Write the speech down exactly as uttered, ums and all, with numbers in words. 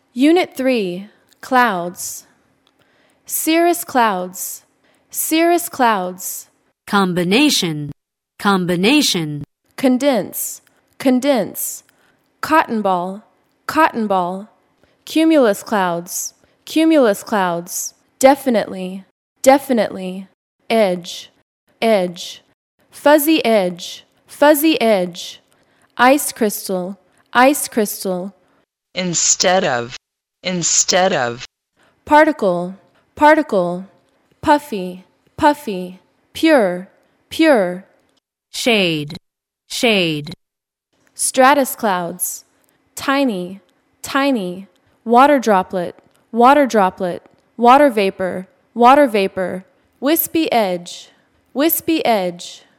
Unit three, Clouds. Cirrus clouds, cirrus clouds. Combination, combination. Condense, condense. Cotton ball, cotton ball. Cumulus clouds, cumulus clouds. Definitely, definitely. Edge, edge. Fuzzy edge, fuzzy edge. Ice crystal, ice crystal. Instead of, instead of. Particle, particle. Puffy, puffy. Pure, pure. Shade, shade. Stratus clouds, tiny, tiny. Water droplet, water droplet. Water vapor, water vapor. Wispy edge, wispy edge.